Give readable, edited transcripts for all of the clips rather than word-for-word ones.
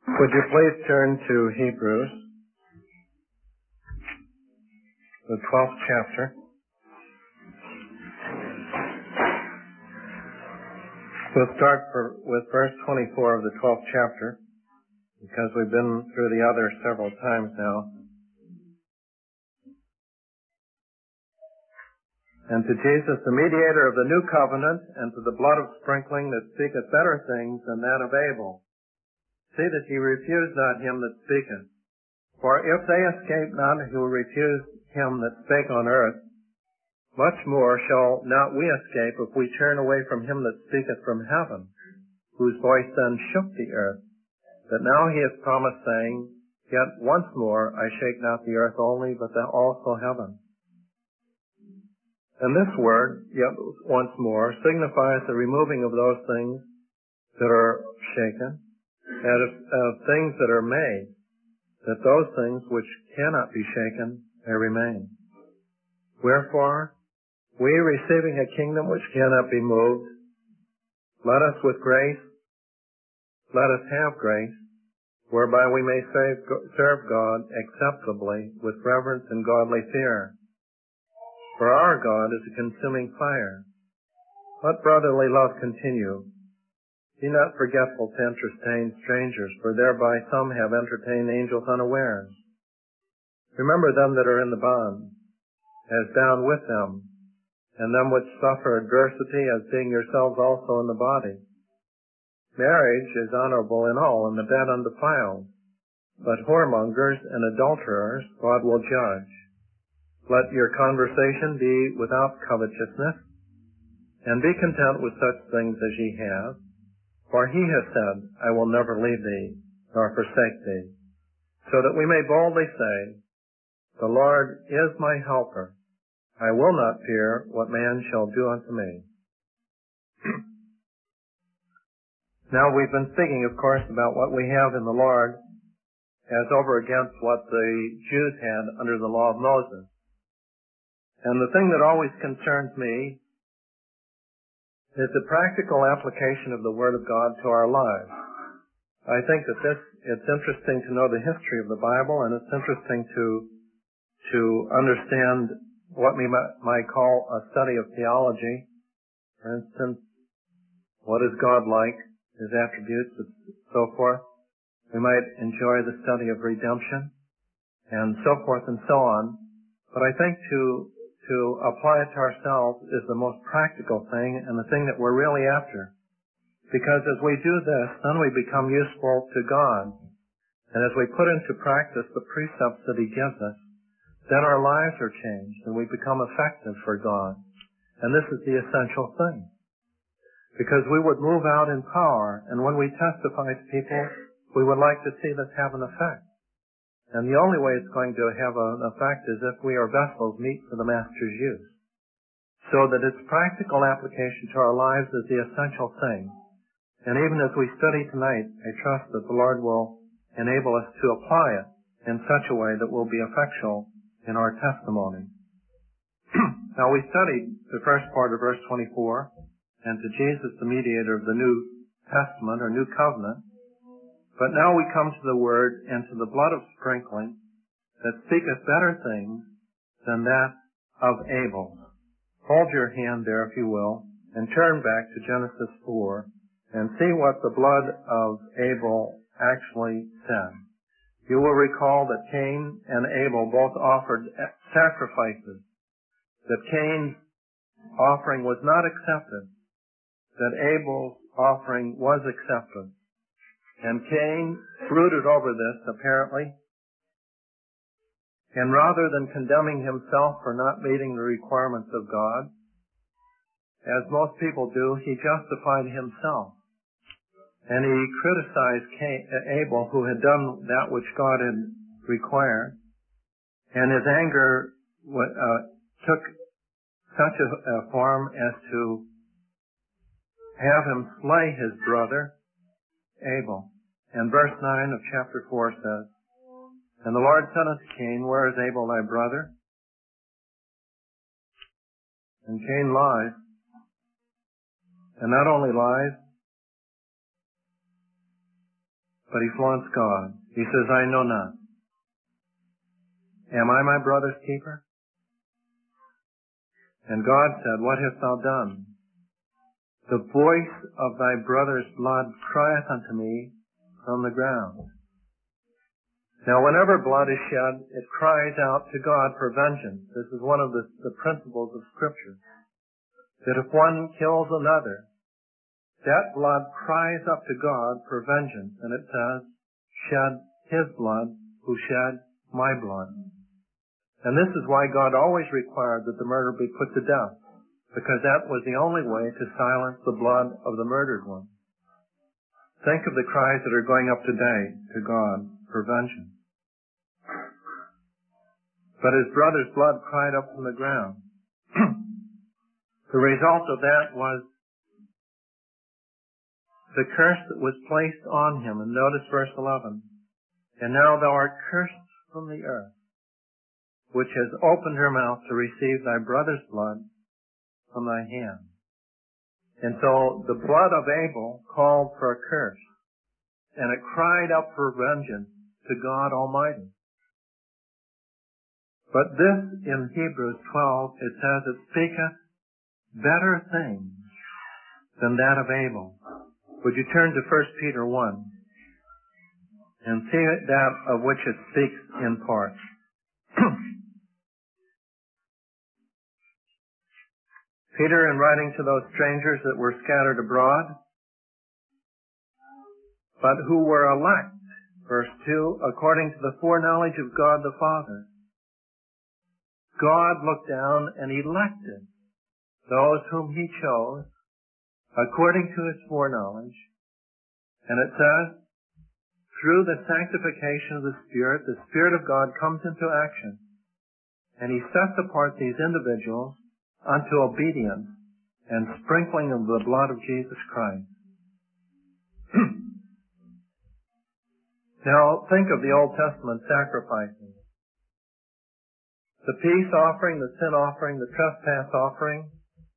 Would you please turn to Hebrews, the 12th chapter. We'll start with verse 24 of the 12th chapter, because we've been through the other several times now. And to Jesus, the mediator of the new covenant, and to the blood of sprinkling that speaketh better things than that of Abel. See that ye refuse not him that speaketh. For if they escape not who refused him that spake on earth, much more shall not we escape if we turn away from him that speaketh from heaven, whose voice then shook the earth. But now he has promised, saying, Yet once more I shake not the earth only, but also heaven. And this word, yet once more, signifies the removing of those things that are shaken, and of things that are made, that those things which cannot be shaken may remain. Wherefore, we, receiving a kingdom which cannot be moved, let us have grace, whereby we may serve God acceptably with reverence and godly fear. For our God is a consuming fire. Let brotherly love continue. Be not forgetful to entertain strangers, for thereby some have entertained angels unawares. Remember them that are in the bonds, as bound with them, and them which suffer adversity, as being yourselves also in the body. Marriage is honorable in all, and the bed undefiled. But whoremongers and adulterers God will judge. Let your conversation be without covetousness, and be content with such things as ye have. For he has said, I will never leave thee, nor forsake thee. So that we may boldly say, The Lord is my helper. I will not fear what man shall do unto me. Now we've been speaking, of course, about what we have in the Lord as over against what the Jews had under the law of Moses. And the thing that always concerns me is the practical application of the Word of God to our lives. I think that it's interesting to know the history of the Bible, and it's interesting to understand what we might call a study of theology. For instance, what is God like, his attributes, and so forth. We might enjoy the study of redemption, and so forth and so on. But I think to apply it to ourselves is the most practical thing and the thing that we're really after. Because as we do this, then we become useful to God. And as we put into practice the precepts that he gives us, then our lives are changed and we become effective for God. And this is the essential thing. Because we would move out in power, and when we testify to people, we would like to see this have an effect. And the only way it's going to have an effect is if we are vessels meet for the Master's use. So that its practical application to our lives is the essential thing. And even as we study tonight, I trust that the Lord will enable us to apply it in such a way that will be effectual in our testimony. Now we studied the first part of verse 24, and to Jesus, the mediator of the New Testament or New Covenant. But now we come to the word, and to the blood of sprinkling, that speaketh better things than that of Abel. Hold your hand there, if you will, and turn back to Genesis 4, and see what the blood of Abel actually said. You will recall that Cain and Abel both offered sacrifices, that Cain's offering was not accepted, that Abel's offering was accepted. And Cain brooded over this, apparently, and rather than condemning himself for not meeting the requirements of God, as most people do, he justified himself. And he criticized Abel, who had done that which God had required, and his anger took such a form as to have him slay his brother, Abel. And verse 9 of chapter 4 says, And the Lord said unto Cain, Where is Abel thy brother? And Cain lies. And not only lies, but he flaunts God. He says, I know not. Am I my brother's keeper? And God said, what hast thou done? The voice of thy brother's blood crieth unto me from the ground. Now, whenever blood is shed, it cries out to God for vengeance. This is one of the principles of Scripture. That if one kills another, that blood cries up to God for vengeance. And it says, shed his blood who shed my blood. And this is why God always required that the murderer be put to death, because that was the only way to silence the blood of the murdered one. Think of the cries that are going up today to God for vengeance. But his brother's blood cried up from the ground. The result of that was the curse that was placed on him. And notice verse 11. And now thou art cursed from the earth, which has opened her mouth to receive thy brother's blood from thy hand. And so the blood of Abel called for a curse, and it cried up for vengeance to God Almighty. But this, in Hebrews 12, it says, it speaketh better things than that of Abel. Would you turn to 1 Peter 1 and see that of which it speaks in part? Peter, in writing to those strangers that were scattered abroad, but who were elect, verse 2, according to the foreknowledge of God the Father. God looked down and elected those whom he chose according to his foreknowledge. And it says, through the sanctification of the Spirit of God comes into action. And he sets apart these individuals unto obedience and sprinkling of the blood of Jesus Christ. Now think of the Old Testament sacrifices. The peace offering, the sin offering, the trespass offering,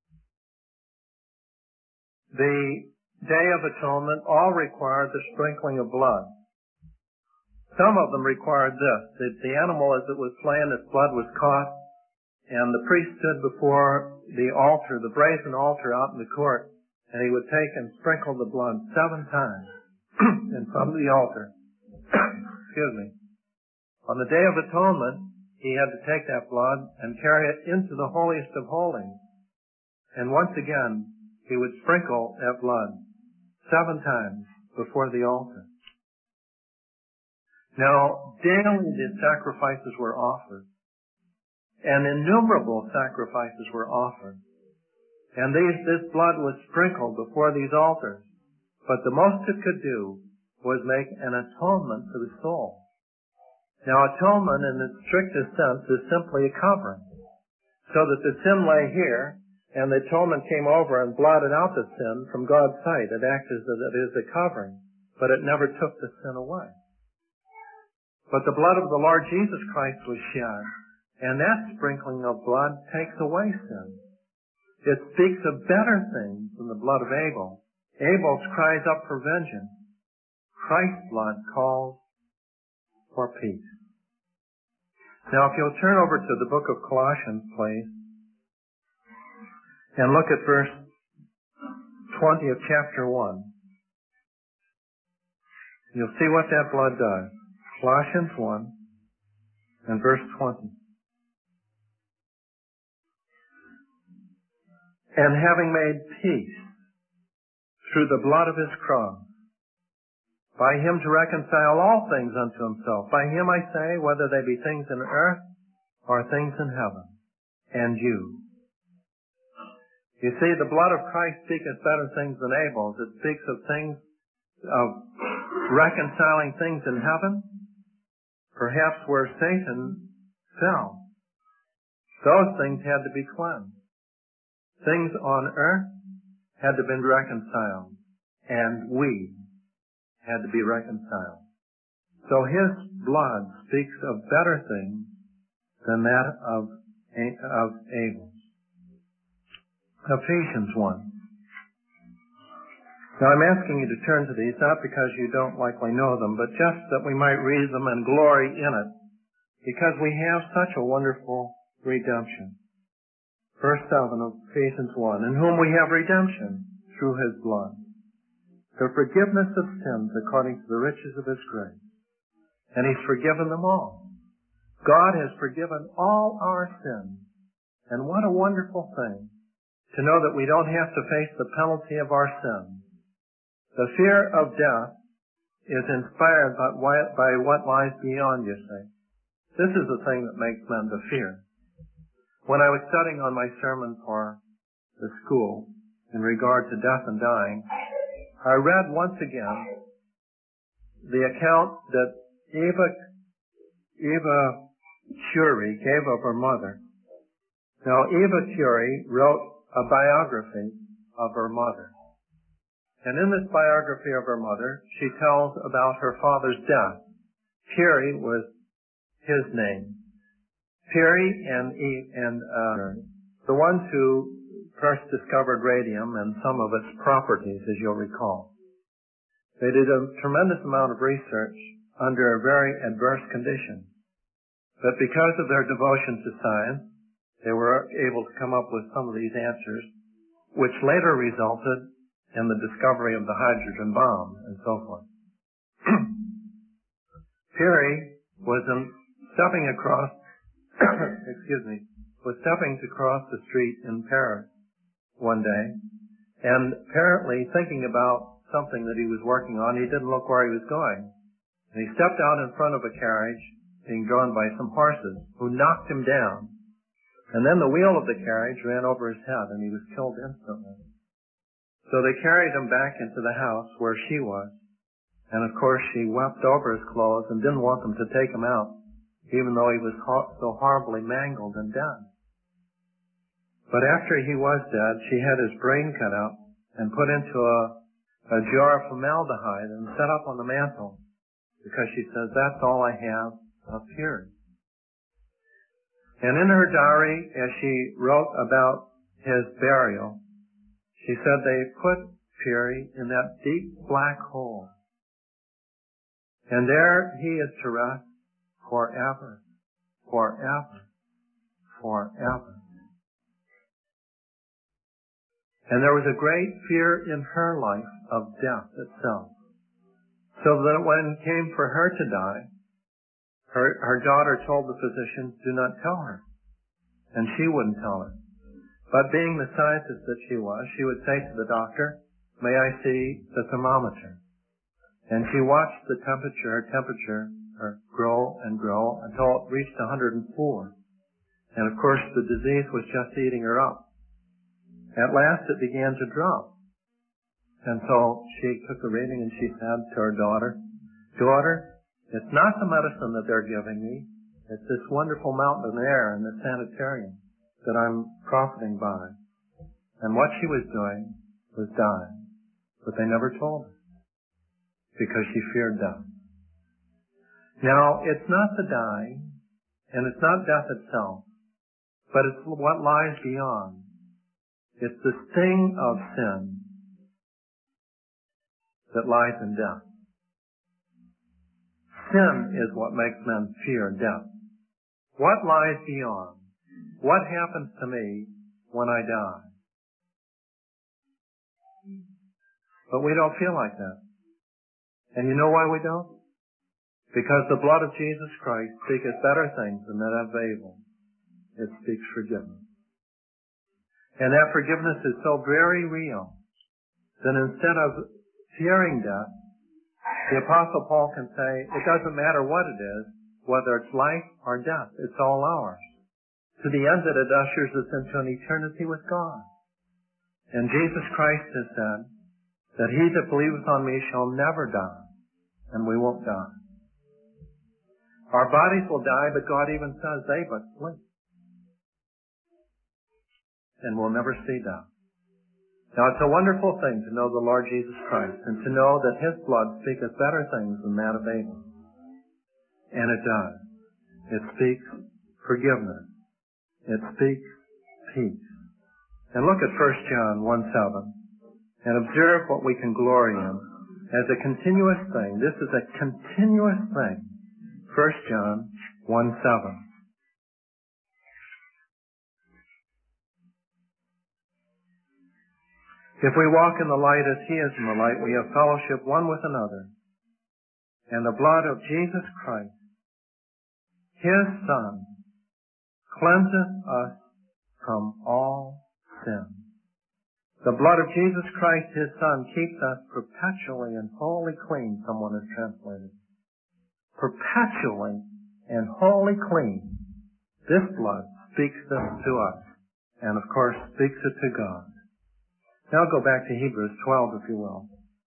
the Day of Atonement all required the sprinkling of blood. Some of them required this, that the animal as it was slain, its blood was caught, and the priest stood before the altar, the brazen altar out in the court, and he would take and sprinkle the blood 7 times in front of the altar. Excuse me. On the Day of Atonement, he had to take that blood and carry it into the holiest of holies. And once again, he would sprinkle that blood 7 times before the altar. Now, daily the sacrifices were offered. And innumerable sacrifices were offered. And this blood was sprinkled before these altars. But the most it could do was make an atonement for the soul. Now, atonement in its strictest sense is simply a covering. So that the sin lay here, and the atonement came over and blotted out the sin from God's sight. It acted as a covering, but it never took the sin away. But the blood of the Lord Jesus Christ was shed, and that sprinkling of blood takes away sin. It speaks of better things than the blood of Abel. Abel's cries up for vengeance. Christ's blood calls for peace. Now, if you'll turn over to the book of Colossians, please, and look at verse 20 of chapter 1. You'll see what that blood does. Colossians 1 and verse 20. And having made peace through the blood of his cross, by him to reconcile all things unto himself. By him I say, whether they be things in earth or things in heaven, and you. You see, the blood of Christ speaketh better things than Abel's. It speaks of things, of reconciling things in heaven, perhaps where Satan fell. Those things had to be cleansed. Things on earth had to be reconciled, and we had to be reconciled. So his blood speaks of better things than that of Abel's. Ephesians 1. Now I'm asking you to turn to these, not because you don't likely know them, but just that we might read them and glory in it, because we have such a wonderful redemption. Verse 7 of Ephesians 1, in whom we have redemption through his blood, the forgiveness of sins according to the riches of his grace. And he's forgiven them all. God has forgiven all our sins. And what a wonderful thing to know that we don't have to face the penalty of our sins. The fear of death is inspired by what lies beyond, you see. This is the thing that makes men to fear. When I was studying on my sermon for the school in regard to death and dying, I read once again the account that Eva Curie gave of her mother. Now, Eva Curie wrote a biography of her mother. And in this biography of her mother, she tells about her father's death. Curie was his name. Curie and the ones who first discovered radium and some of its properties, as you'll recall. They did a tremendous amount of research under very adverse conditions. But because of their devotion to science, they were able to come up with some of these answers, which later resulted in the discovery of the hydrogen bomb and so forth. Curie was stepping across, was stepping to cross the street in Paris one day, and apparently thinking about something that he was working on. He didn't look where he was going. And he stepped out in front of a carriage being drawn by some horses who knocked him down. And then the wheel of the carriage ran over his head and he was killed instantly. So they carried him back into the house where she was. And of course she wept over his clothes and didn't want them to take him out, even though he was so horribly mangled and dead. But after he was dead, she had his brain cut out and put into a jar of formaldehyde and set up on the mantel, because she says, that's all I have of Curie. And in her diary, as she wrote about his burial, she said they put Curie in that deep black hole. And there he is to rest forever, forever, forever. And there was a great fear in her life of death itself. So that when it came for her to die, her daughter told the physicians, do not tell her. And she wouldn't tell her. But being the scientist that she was, she would say to the doctor, may I see the thermometer? And she watched her temperature grow and grow until it reached 104. And of course the disease was just eating her up. At last it began to drop. And so she took the reading and she said to her daughter, daughter, it's not the medicine that they're giving me. It's this wonderful mountain air and the sanitarium that I'm profiting by. And what she was doing was dying. But they never told her, because she feared death. Now, it's not the dying, and it's not death itself, but it's what lies beyond. It's the sting of sin that lies in death. Sin is what makes men fear death. What lies beyond? What happens to me when I die? But we don't feel like that. And you know why we don't? Because the blood of Jesus Christ speaketh better things than that of Abel. It speaks forgiveness. And that forgiveness is so very real that instead of fearing death, the Apostle Paul can say, it doesn't matter what it is, whether it's life or death, it's all ours. To the end that it ushers us into an eternity with God. And Jesus Christ has said that he that believeth on me shall never die, and we won't die. Our bodies will die, but God even says they but sleep. And we'll never see death. Now it's a wonderful thing to know the Lord Jesus Christ and to know that his blood speaketh better things than that of Abel. And it does. It speaks forgiveness. It speaks peace. And look at 1 John 1:7. and observe what we can glory in as a continuous thing. This is a continuous thing. 1 John 1:7. If we walk in the light as He is in the light, we have fellowship one with another. And the blood of Jesus Christ, His Son, cleanseth us from all sin. The blood of Jesus Christ, His Son, keeps us perpetually and wholly clean, someone has translated. Perpetually and wholly clean. This blood speaks this to us, and of course speaks it to God. Now go back to Hebrews 12, if you will.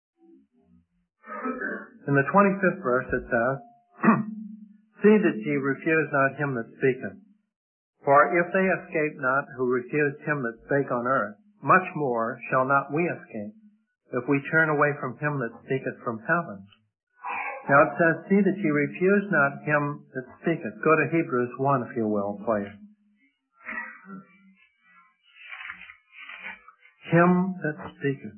In the 25th verse it says, See that ye refuse not him that speaketh. For if they escape not who refused him that spake on earth, much more shall not we escape, if we turn away from him that speaketh from heaven. Now it says, See that ye refuse not him that speaketh. Go to Hebrews 1, if you will, please. Him that speaketh.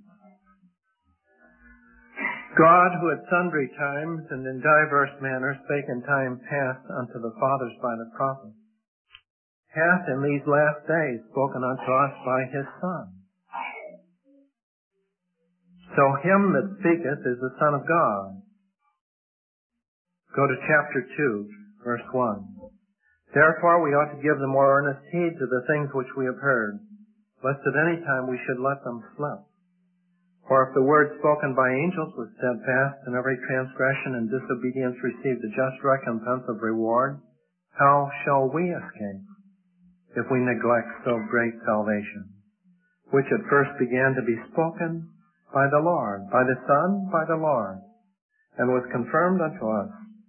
God, who at sundry times and in diverse manners spake in time past unto the fathers by the prophets, hath in these last days spoken unto us by His Son. So him that speaketh is the Son of God. Go to chapter 2, verse 1. Therefore we ought to give the more earnest heed to the things which we have heard, lest at any time we should let them slip. For if the word spoken by angels was steadfast, and every transgression and disobedience received a just recompense of reward, how shall we escape, if we neglect so great salvation, which at first began to be spoken by the Lord, by the Son, by the Lord, and was confirmed unto us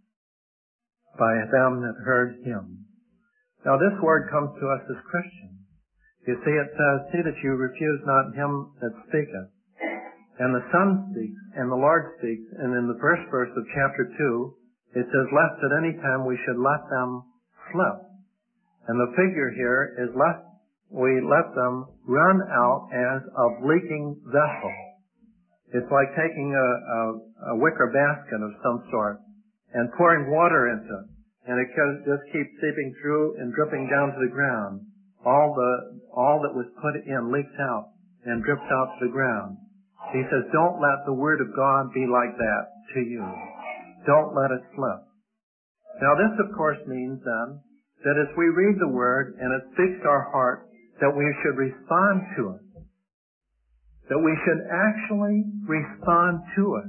by them that heard Him. Now this word comes to us as Christians. You see, it says, See that you refuse not him that speaketh. And the Son speaks, and the Lord speaks. And in the first verse of chapter 2, it says, Lest at any time we should let them slip. And the figure here is lest we let them run out as a leaking vessel. It's like taking a wicker basket of some sort and pouring water into it. And it just keeps seeping through and dripping down to the ground. All that was put in leaks out and drips out to the ground. He says, don't let the Word of God be like that to you. Don't let it slip. Now this, of course, means then that as we read the Word and it speaks to our heart, that we should respond to it. That we should actually respond to it.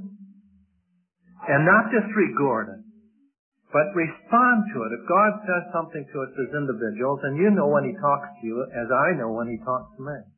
And not just regard it, but respond to it. If God says something to us as individuals, and you know when He talks to you, as I know when He talks to me.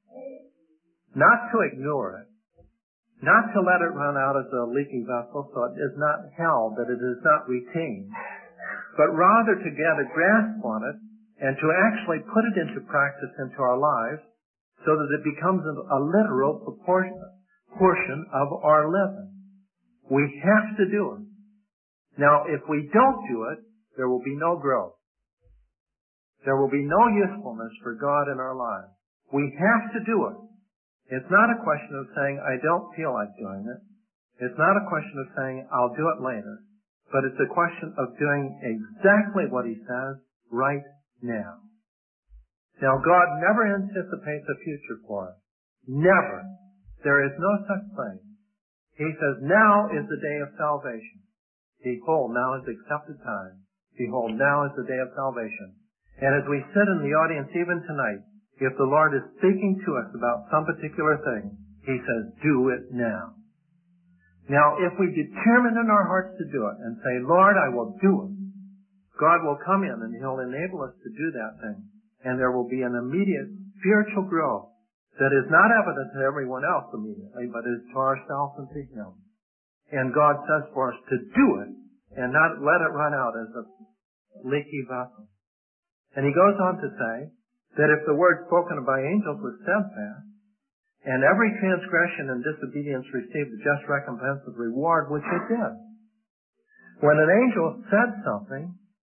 Not to ignore it. Not to let it run out as a leaky vessel so it is not held, that it is not retained. But rather to get a grasp on it and to actually put it into practice into our lives so that it becomes a literal portion of our living. We have to do it. Now, if we don't do it, there will be no growth. There will be no usefulness for God in our lives. We have to do it. It's not a question of saying, I don't feel like doing it. It's not a question of saying, I'll do it later. But it's a question of doing exactly what He says right now. Now, God never anticipates a future for us. Never. There is no such thing. He says, now is the day of salvation. Behold, now is the accepted time. Behold, now is the day of salvation. And as we sit in the audience even tonight, if the Lord is speaking to us about some particular thing, He says, do it now. Now, if we determine in our hearts to do it and say, Lord, I will do it, God will come in and He'll enable us to do that thing. And there will be an immediate spiritual growth that is not evident to everyone else immediately, but is to ourselves and to Him. And God says for us to do it and not let it run out as a leaky vessel. And He goes on to say that if the word spoken by angels was steadfast, and every transgression and disobedience received a just recompense of reward, which it did. When an angel said something,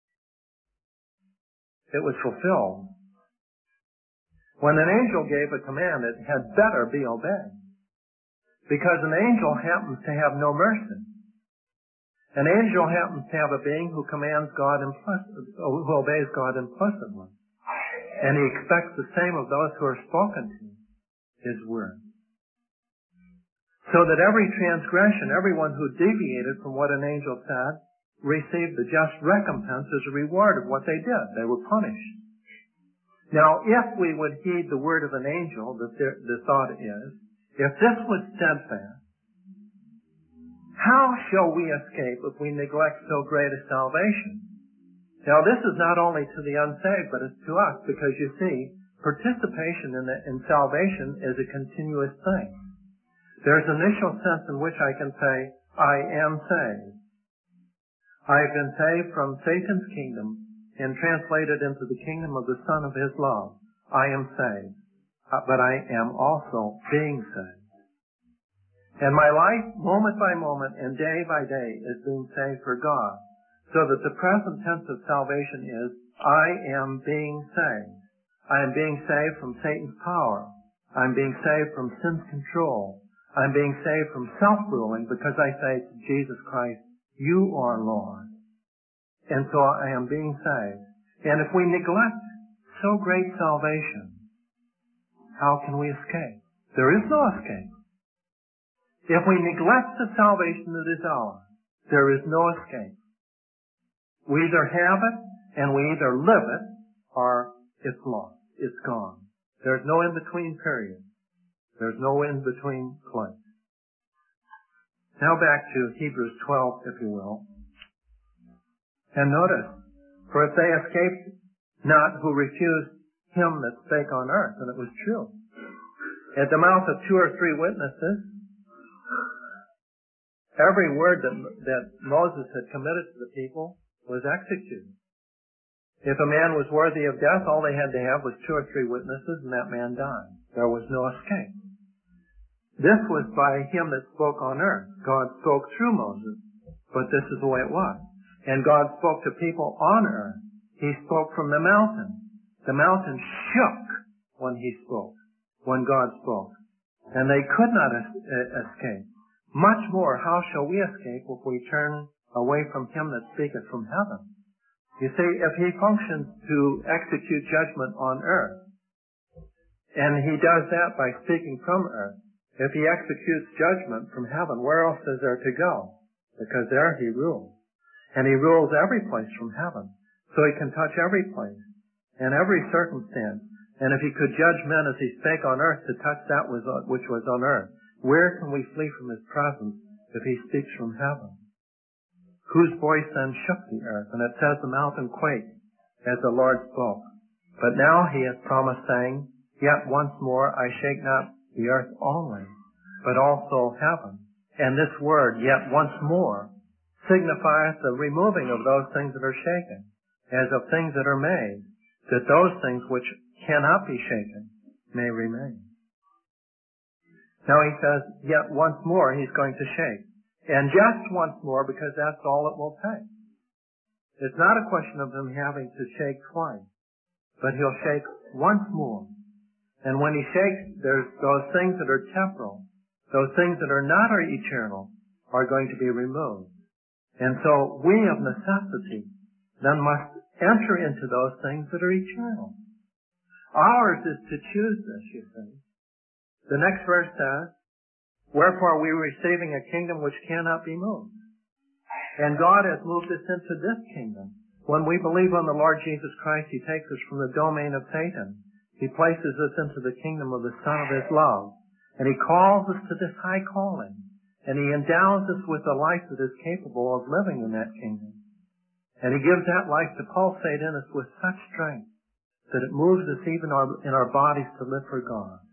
it was fulfilled. When an angel gave a command, it had better be obeyed. Because an angel happens to have no mercy. An angel happens to have a being who commands God who obeys God implicitly. And he expects the same of those who are spoken to his word. So that every transgression, everyone who deviated from what an angel said, received the just recompense as a reward of what they did. They were punished. Now, if we would heed the word of an angel, the thought is, if this was steadfast, how shall we escape if we neglect so great a salvation? Now, this is not only to the unsaved, but it's to us, because you see, participation in salvation is a continuous thing. There's an initial sense in which I can say, I am saved. I've been saved from Satan's kingdom and translated into the kingdom of the Son of his love. I am saved, but I am also being saved. And my life, moment by moment and day by day, is being saved for God. So that the present tense of salvation is, I am being saved. I am being saved from Satan's power. I'm being saved from sin's control. I'm being saved from self-ruling because I say to Jesus Christ, you are Lord. And so I am being saved. And if we neglect so great salvation, how can we escape? There is no escape. If we neglect the salvation that is ours, there is no escape. We either have it and we either live it or it's lost. It's gone. There's no in-between period. There's no in-between place. Now back to Hebrews 12, if you will. And notice, for if they escaped not who refused him that spake on earth, and it was true. At the mouth of 2 or 3 witnesses, every word that Moses had committed to the people was executed. If a man was worthy of death, all they had to have was 2 or 3 witnesses, and that man died. There was no escape. This was by him that spoke on earth. God spoke through Moses, but this is the way it was. And God spoke to people on earth. He spoke from the mountain. The mountain shook when he spoke, when God spoke. And they could not escape. Much more, how shall we escape if we turn away from him that speaketh from heaven? You see, if he functions to execute judgment on earth, and he does that by speaking from earth, if he executes judgment from heaven, where else is there to go? Because there he rules. And he rules every place from heaven. So he can touch every place and every circumstance. And if he could judge men as he spake on earth to touch that which was on earth, where can we flee from his presence if he speaks from heaven? Whose voice then shook the earth? And it says the mountain quaked as the Lord spoke. But now he has promised, saying, yet once more I shake not the earth only, but also heaven. And this word, yet once more, signifies the removing of those things that are shaken, as of things that are made, that those things which cannot be shaken may remain. Now he says, yet once more he's going to shake. And just once more, because that's all it will take. It's not a question of him having to shake twice, but he'll shake once more. And when he shakes, there's those things that are temporal, those things that are not eternal, are going to be removed. And so we of necessity then must enter into those things that are eternal. Ours is to choose this, you see. The next verse says, wherefore we are receiving a kingdom which cannot be moved. And God has moved us into this kingdom. When we believe on the Lord Jesus Christ, he takes us from the domain of Satan. He places us into the kingdom of the Son of his love. And he calls us to this high calling. And he endows us with a life that is capable of living in that kingdom. And he gives that life to pulsate in us with such strength that it moves us even in our bodies to live for God.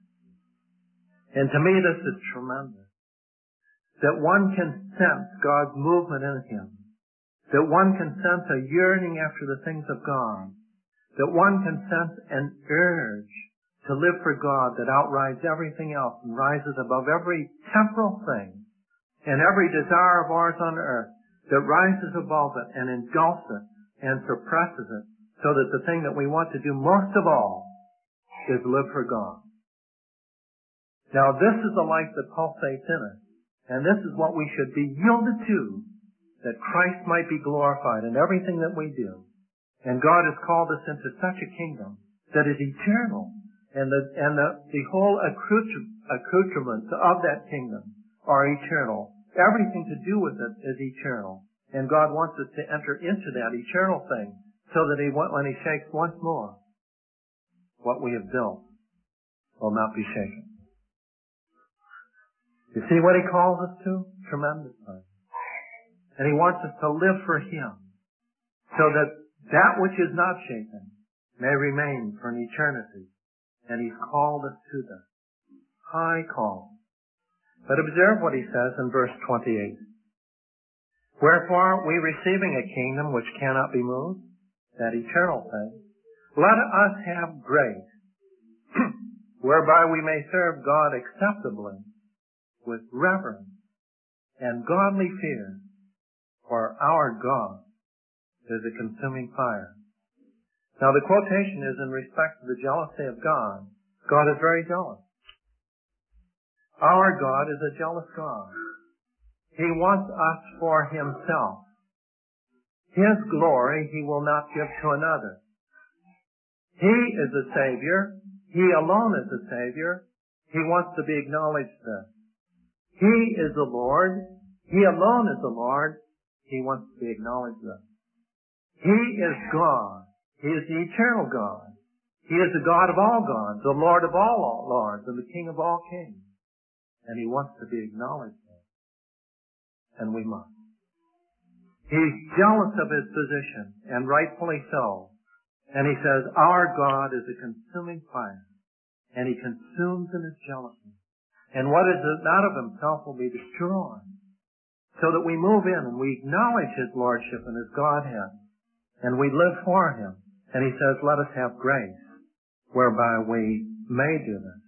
And to me this is tremendous. That one can sense God's movement in him. That one can sense a yearning after the things of God. That one can sense an urge to live for God that outrides everything else and rises above every temporal thing and every desire of ours on earth, that rises above it and engulfs it and suppresses it, so that the thing that we want to do most of all is live for God. Now this is the life that pulsates in us. And this is what we should be yielded to, that Christ might be glorified in everything that we do. And God has called us into such a kingdom that is eternal. And the whole accoutrements of that kingdom are eternal. Everything to do with it is eternal. And God wants us to enter into that eternal thing so that when He shakes once more, what we have built will not be shaken. You see what He calls us to? Tremendously. And He wants us to live for Him so that that which is not shaken may remain for an eternity. And He's called us to this high call. But observe what He says in verse 28. Wherefore, we receiving a kingdom which cannot be moved, that eternal thing, let us have grace, whereby we may serve God acceptably, with reverence and godly fear, for our God is a consuming fire. Now the quotation is in respect to the jealousy of God. God is very jealous. Our God is a jealous God. He wants us for Himself. His glory He will not give to another. He is a Savior. He alone is a Savior. He wants to be acknowledged there. He is the Lord. He alone is the Lord. He wants to be acknowledged there. He is God. He is the eternal God. He is the God of all gods, the Lord of all lords, and the King of all kings. And He wants to be acknowledged there. And we must. He's jealous of His position, and rightfully so. And He says, our God is a consuming fire, and He consumes in His jealousy. And what is not of Himself will be destroyed. So that we move in and we acknowledge His Lordship and His Godhead, and we live for Him. And He says, let us have grace, whereby we may do this.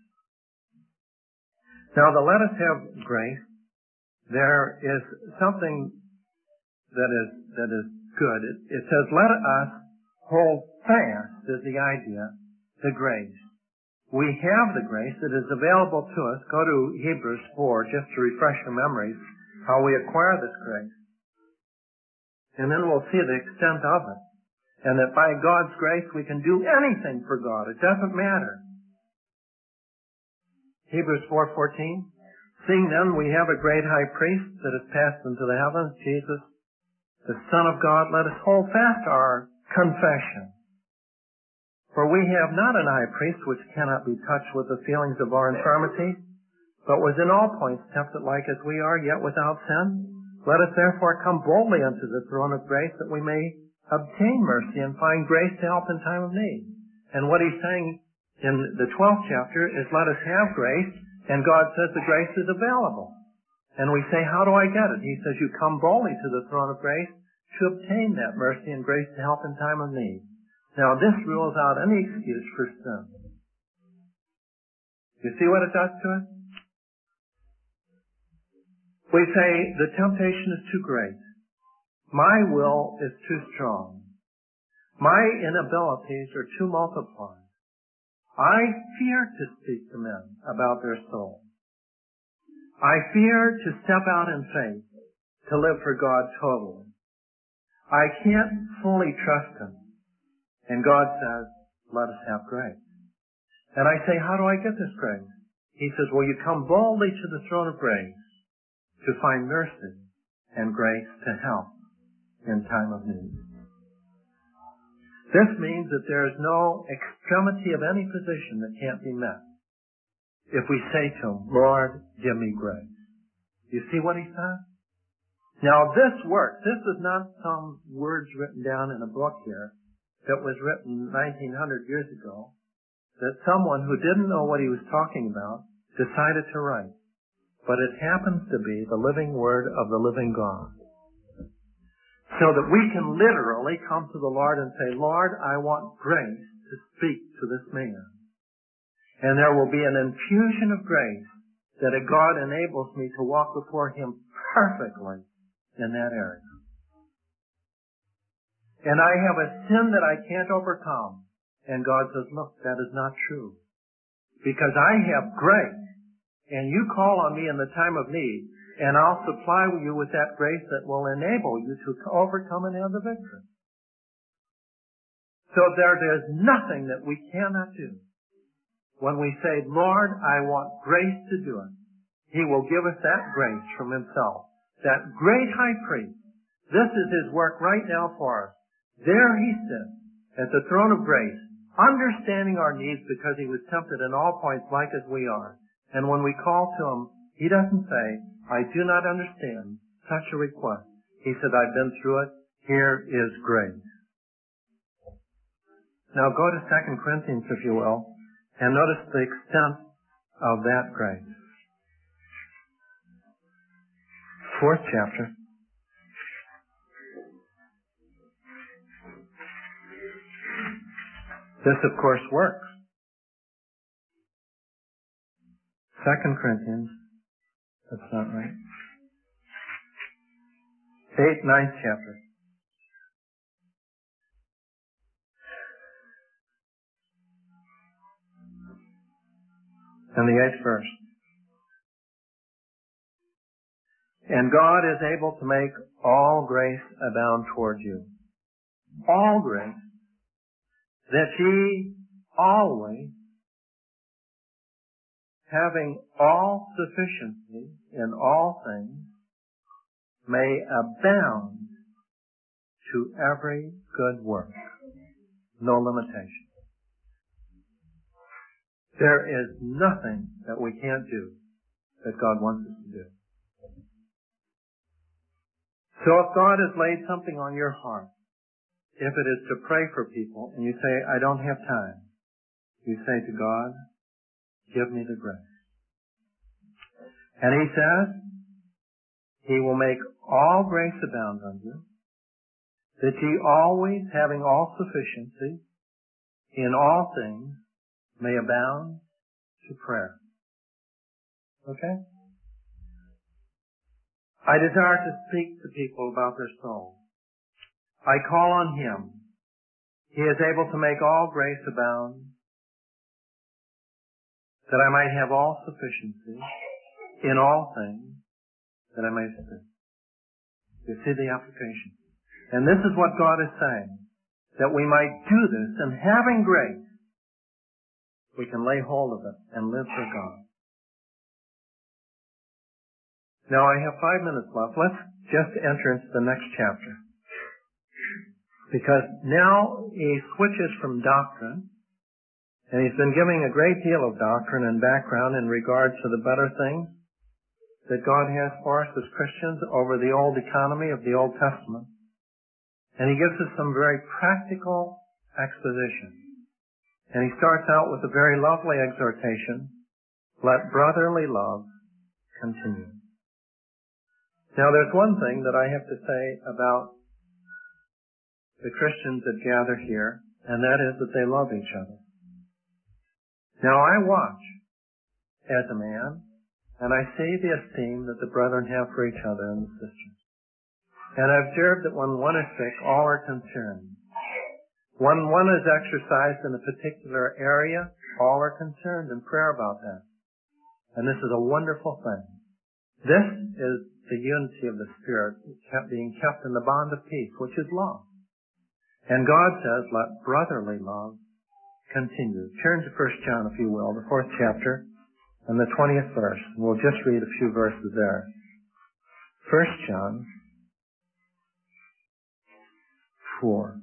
Now, the let us have grace, there is something that is good. It says, let us hold fast, is the idea, the grace. We have the grace that is available to us. Go to Hebrews 4, just to refresh your memories, how we acquire this grace. And then we'll see the extent of it. And that by God's grace we can do anything for God. It doesn't matter. Hebrews 4:14. Seeing then we have a great high priest that has passed into the heavens, Jesus, the Son of God, let us hold fast our confession. For we have not an high priest which cannot be touched with the feelings of our infirmity, but was in all points tempted like as we are, yet without sin. Let us therefore come boldly unto the throne of grace, that we may obtain mercy and find grace to help in time of need. And what He's saying in the 12th chapter is, let us have grace, and God says the grace is available. And we say, how do I get it? He says, you come boldly to the throne of grace to obtain that mercy and grace to help in time of need. Now this rules out any excuse for sin. You see what it does to us? We say, the temptation is too great. My will is too strong. My inabilities are too multiplied. I fear to speak to men about their soul. I fear to step out in faith, to live for God totally. I can't fully trust Him. And God says, let us have grace. And I say, how do I get this grace? He says, well, you come boldly to the throne of grace to find mercy and grace to help in time of need. This means that there is no extremity of any position that can't be met if we say to Him, Lord, give me grace. You see what He says? Now this works. This is not some words written down in a book here that was written 1900 years ago that someone who didn't know what he was talking about decided to write. But it happens to be the living word of the living God. So that we can literally come to the Lord and say, Lord, I want grace to speak to this man. And there will be an infusion of grace that God enables me to walk before Him perfectly in that area. And I have a sin that I can't overcome. And God says, look, that is not true. Because I have grace and you call on me in the time of need, and I'll supply you with that grace that will enable you to overcome and have the victory. So there's nothing that we cannot do. When we say, Lord, I want grace to do it, He will give us that grace from Himself. That great high priest. This is His work right now for us. There He sits at the throne of grace, understanding our needs because He was tempted in all points like as we are. And when we call to Him, He doesn't say, I do not understand such a request. He said, I've been through it. Here is grace. Now go to 2 Corinthians, if you will, and notice the extent of that grace. 4th chapter. This, of course, works. 2 Corinthians, that's not right. 9th chapter. And the 8th verse. And God is able to make all grace abound toward you. All grace, that ye always, having all sufficiency in all things, may abound to every good work. No limitation. There is nothing that we can't do that God wants us to do. So if God has laid something on your heart, if it is to pray for people, and you say, I don't have time, you say to God, give me the grace. And He says, He will make all grace abound unto you, that ye always, having all sufficiency in all things, may abound to prayer. Okay? I desire to speak to people about their soul. I call on Him. He is able to make all grace abound, that I might have all sufficiency in all things, that I may speak. You see the application. And this is what God is saying, that we might do this, and having grace, we can lay hold of it and live for God. Now I have 5 minutes left. Let's just enter into the next chapter. Because now he switches from doctrine, and he's been giving a great deal of doctrine and background in regards to the better things that God has for us as Christians over the old economy of the Old Testament. And he gives us some very practical exposition. And he starts out with a very lovely exhortation, let brotherly love continue. Now there's one thing that I have to say about the Christians that gather here, and that is that they love each other. Now I watch as a man, and I see the esteem that the brethren have for each other and the sisters. And I've observed that when one is sick, all are concerned. When one is exercised in a particular area, all are concerned in prayer about that. And this is a wonderful thing. This is the unity of the Spirit being kept in the bond of peace, which is love. And God says, let brotherly love continue. Turn to 1 John, if you will, the 4th chapter, and the 20th verse. We'll just read a few verses there. 1 John 4.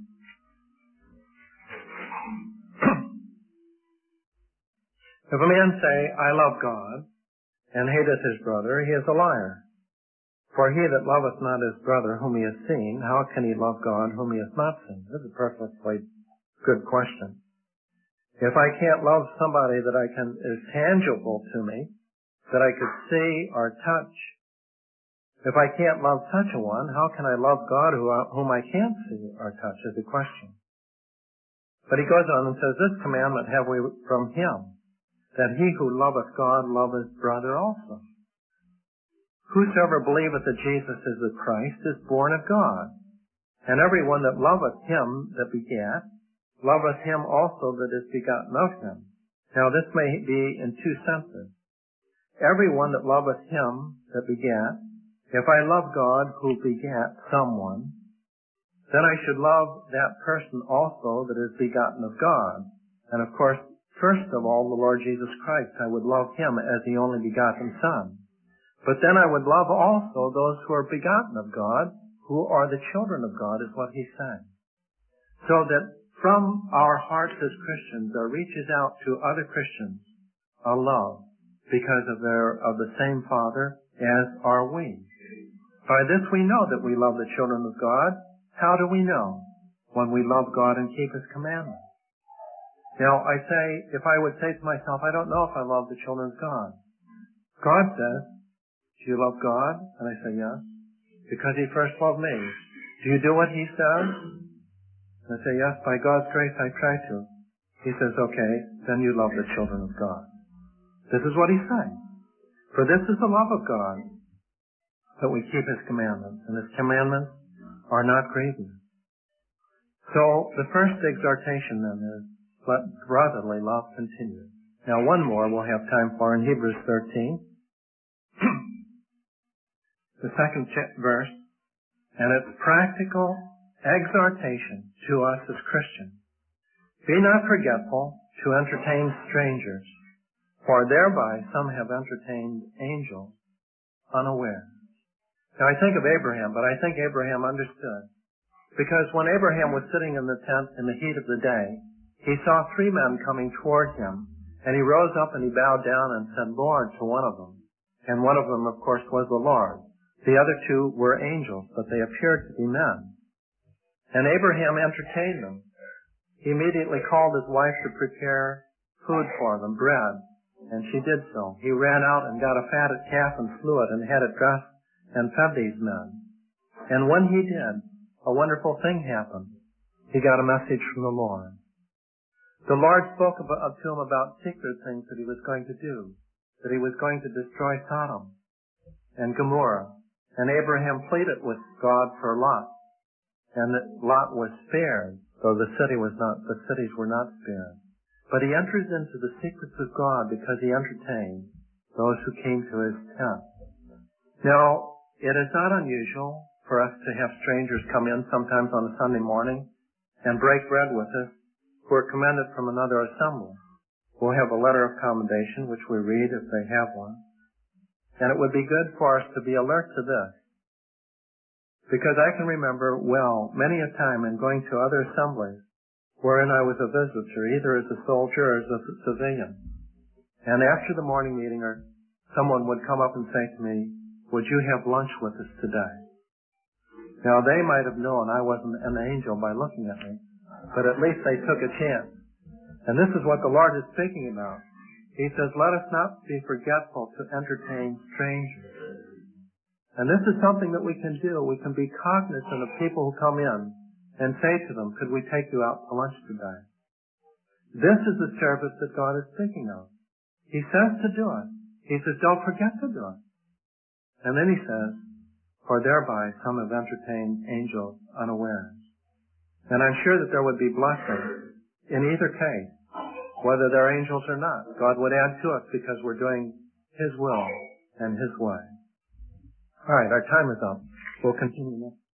If a man say, I love God, and hateth his brother, he is a liar. For he that loveth not his brother whom he has seen, how can he love God whom he has not seen? This is a perfectly good question. If I can't love somebody that is tangible to me, that I could see or touch, if I can't love such a one, how can I love God whom I can't see or touch, is the question. But he goes on and says, this commandment have we from him, that he who loveth God love his brother also. Whosoever believeth that Jesus is the Christ is born of God. And every one that loveth him that begat, loveth him also that is begotten of him. Now this may be in two senses. everyone that loveth him that begat, if I love God who begat someone, then I should love that person also that is begotten of God. And of course, first of all, the Lord Jesus Christ, I would love him as the only begotten Son. But then I would love also those who are begotten of God, who are the children of God, is what he's saying. So that from our hearts as Christians, there reaches out to other Christians a love because of the same Father as are we. By this we know that we love the children of God. How do we know? When we love God and keep his commandments. Now, I say, if I would say to myself, I don't know if I love the children of God. God says, do you love God? And I say, yes. Because he first loved me. Do you do what he says? And I say, yes, by God's grace I try to. He says, okay, then you love the children of God. This is what he's saying. For this is the love of God, that we keep his commandments. And his commandments are not grievous. So the first exhortation then is, let brotherly love continue. Now one more we'll have time for in Hebrews 13. The second verse, and its practical exhortation to us as Christians. Be not forgetful to entertain strangers, for thereby some have entertained angels unaware. Now I think of Abraham, but I think Abraham understood. Because when Abraham was sitting in the tent in the heat of the day, he saw 3 men coming toward him, and he rose up and he bowed down and said, Lord, to one of them. And one of them, of course, was the Lord. The other 2 were angels, but they appeared to be men. And Abraham entertained them. He immediately called his wife to prepare food for them, bread, and she did so. He ran out and got a fatted calf and slew it and had it dressed and fed these men. And when he did, a wonderful thing happened. He got a message from the Lord. The Lord spoke to him about secret things that he was going to do, that he was going to destroy Sodom and Gomorrah. And Abraham pleaded with God for Lot. And that Lot was spared, though the cities were not spared. But he enters into the secrets of God because he entertained those who came to his tent. Now, it is not unusual for us to have strangers come in sometimes on a Sunday morning and break bread with us who are commended from another assembly. We'll have a letter of commendation, which we read if they have one. And it would be good for us to be alert to this. Because I can remember well many a time in going to other assemblies wherein I was a visitor, either as a soldier or as a civilian. And after the morning meeting, someone would come up and say to me, would you have lunch with us today? Now, they might have known I wasn't an angel by looking at me, but at least they took a chance. And this is what the Lord is speaking about. He says, let us not be forgetful to entertain strangers. And this is something that we can do. We can be cognizant of people who come in and say to them, could we take you out to lunch today? This is the service that God is speaking of. He says to do it. He says, don't forget to do it. And then he says, for thereby some have entertained angels unawares. And I'm sure that there would be blessing in either case, whether they're angels or not. God would add to us because we're doing his will and his way. All right, our time is up. We'll continue next.